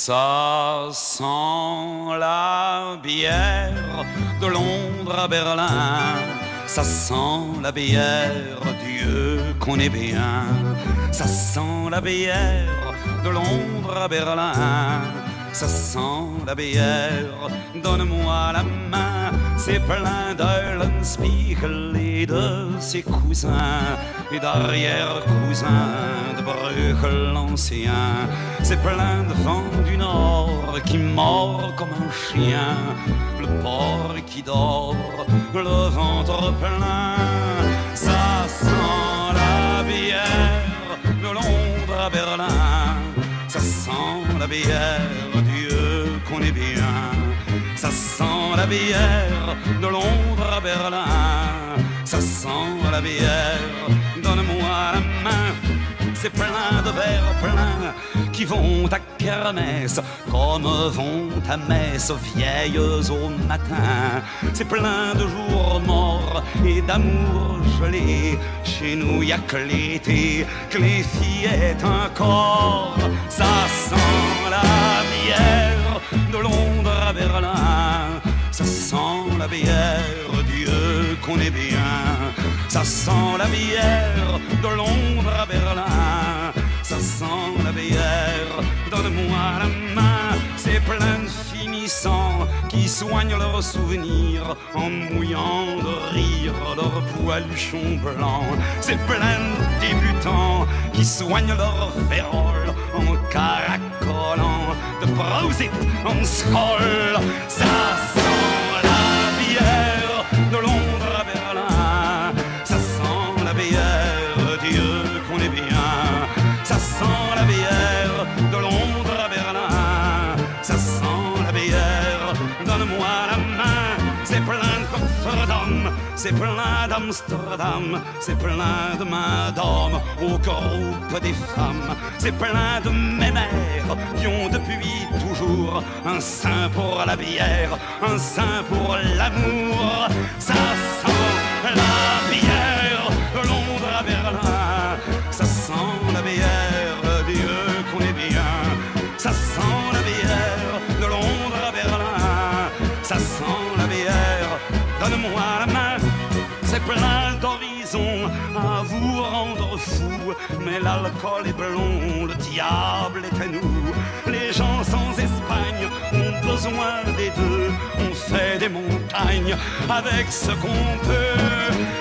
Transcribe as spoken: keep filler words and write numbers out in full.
Ça sent la bière de Londres à Berlin. Ça sent la bière, Dieu qu'on est bien. Ça sent la bière de Londres à Berlin. Ça sent la bière, donne-moi la main. C'est plein d'Eulenspiegel et de ses cousins et d'arrière-cousins de Bruegel l'ancien. C'est plein de vent du nord qui mord comme un chien, le porc qui dort, le ventre plein. Ça sent la bière de Londres à Berlin. Ça sent la bière, Dieu qu'on est bien. Ça sent la bière de Londres à Berlin. Ça sent la bière, donne-moi la main. C'est plein de verres pleins qui vont à kermesse comme vont à messe vieilles au matin. C'est plein de jours morts et d'amour gelé. Chez nous y a que l'été, que les fillettes encore. Ça sent la bière de Londres à Berlin. Ça sent la bière, Dieu qu'on est bien. Ça sent la bière de Londres à Berlin. Ça sent la bière, donne-moi la main. C'est plein de finissants qui soignent leurs souvenirs en mouillant de rire leurs poiluchons blancs. C'est plein de débutants qui soignent leurs féroles en caracolant de Prosit en Skoll. Ça sent la bière de Londres à Berlin. Ça sent la bière, Dieu qu'on est bien. Ça sent la bière de Londres à Berlin. Ça sent la bière, donne-moi la main. C'est plein de Rotterdam, c'est plein d'Amsterdam, c'est plein de mains d'hommes au groupe des femmes. C'est plein de mémères qui ont depuis toujours un sein pour la bière, un sein pour l'amour. Ça sent la bière de Londres à Berlin. Ça sent la bière, Dieu qu'on est bien. Ça sent la bière de Londres à Berlin. Ça sent la bière, donne-moi la main. C'est plein d'horizons à vous rendre fou, mais l'alcool est blond, le diable est à nous. Les gens sans Espagne ont besoin des deux. On fait des montagnes avec ce qu'on peut.